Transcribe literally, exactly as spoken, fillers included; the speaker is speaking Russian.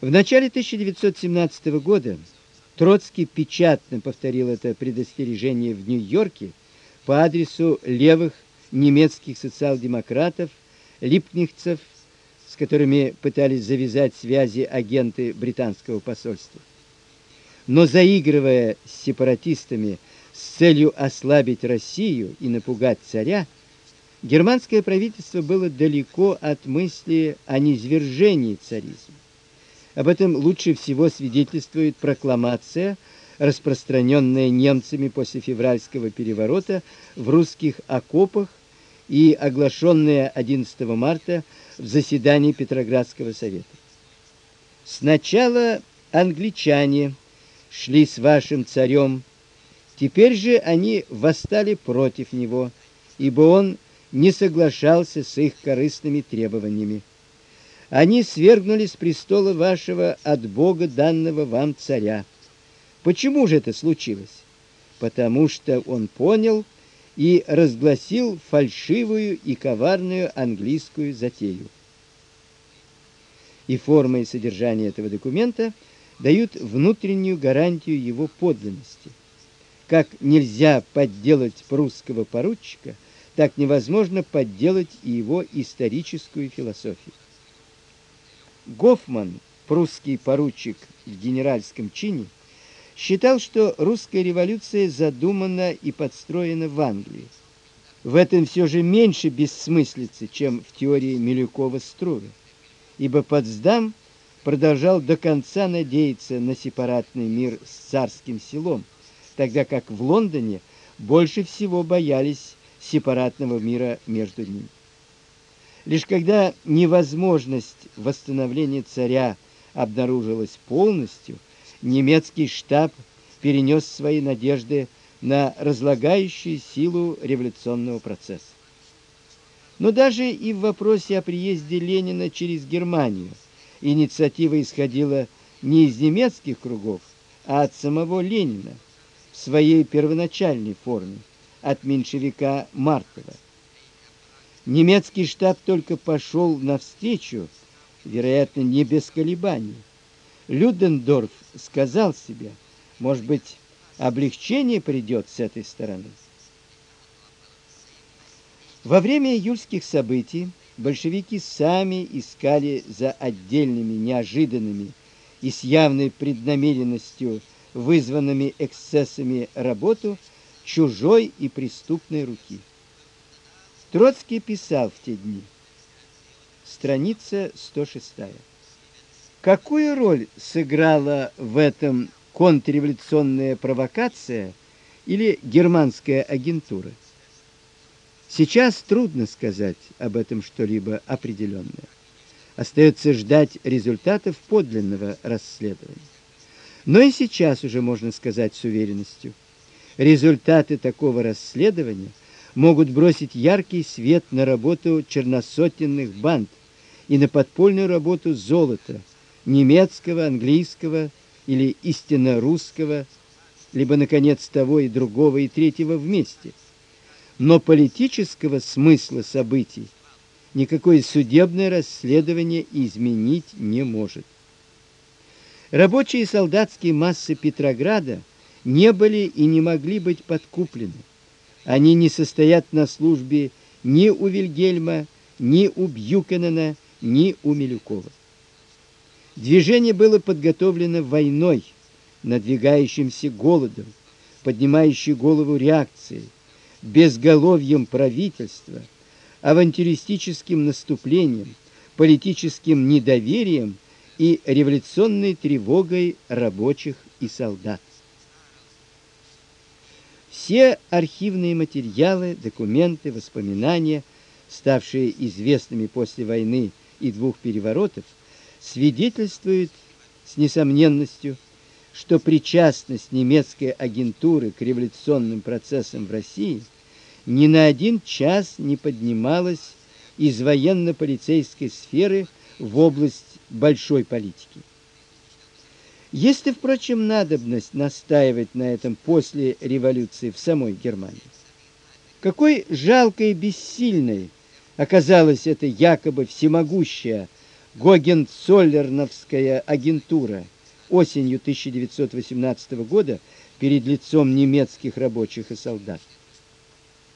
В начале тысяча девятьсот семнадцатого года Троцкий печатно повторил это предостережение в Нью-Йорке по адресу левых немецких социал-демократов, липкнехтцев, с которыми пытались завязать связи агенты британского посольства. Но заигрывая с сепаратистами с целью ослабить Россию и напугать царя, германское правительство было далеко от мысли о низвержении царизма. Об этом лучше всего свидетельствует прокламация, распространенная немцами после февральского переворота в русских окопах и оглашенная одиннадцатого марта в заседании Петроградского совета. Сначала англичане шли с вашим царем, теперь же они восстали против него, ибо он не соглашался с их корыстными требованиями. Они свергнули с престола вашего от Бога данного вам царя. Почему же это случилось? Потому что он понял и разгласил фальшивую и коварную английскую затею. И форма и содержание этого документа дают внутреннюю гарантию его подлинности. Как нельзя подделать прусского поручика, так невозможно подделать и его историческую философию. Гофман, прусский поручик в генеральском чине, считал, что русская революция задумана и подстроена в Англии. В этом все же меньше бессмыслицы, чем в теории Милюкова-Струве, ибо Потсдам продолжал до конца надеяться на сепаратный мир с царским селом, тогда как в Лондоне больше всего боялись сепаратного мира между ними. Лишь когда невозможность восстановления царя обнаружилась полностью, немецкий штаб перенес свои надежды на разлагающую силу революционного процесса. Но даже и в вопросе о приезде Ленина через Германию инициатива исходила не из немецких кругов, а от самого Ленина в своей первоначальной форме, от меньшевика Маркова. Немецкий штаб только пошел навстречу, вероятно, не без колебаний. Людендорф сказал себе, может быть, облегчение придет с этой стороны. Во время июльских событий большевики сами искали за отдельными неожиданными и с явной преднамеренностью вызванными эксцессами работу чужой и преступной руки. Троцкий писал в те дни. Страница сто шесть. Какую роль сыграла в этом контрреволюционная провокация или германская агентура? Сейчас трудно сказать об этом что-либо определенное. Остается ждать результатов подлинного расследования. Но и сейчас уже можно сказать с уверенностью: результаты такого расследования могут бросить яркий свет на работу черносотенных банд и на подпольную работу золота, немецкого, английского или истинно русского, либо, наконец, того и другого и третьего вместе. Но политического смысла событий никакое судебное расследование изменить не может. Рабочие и солдатские массы Петрограда не были и не могли быть подкуплены. Они не состоят на службе ни у Вильгельма, ни у Бьюкенена, ни у Милюкова. Движение было подготовлено войной, надвигающимся голодом, поднимающей голову реакцией, безголовьем правительства, авантюристическим наступлением, политическим недоверием и революционной тревогой рабочих и солдат. Все архивные материалы, документы, воспоминания, ставшие известными после войны и двух переворотов, свидетельствуют с несомненностью, что причастность немецкой агентуры к революционным процессам в России ни на один час не поднималась из военно-полицейской сферы в область большой политики. Есть ли, впрочем, надобность настаивать на этом после революции в самой Германии? Какой жалкой и бессильной оказалась эта якобы всемогущая Гогенцоллерновская агентура осенью тысяча девятьсот восемнадцатого года перед лицом немецких рабочих и солдат.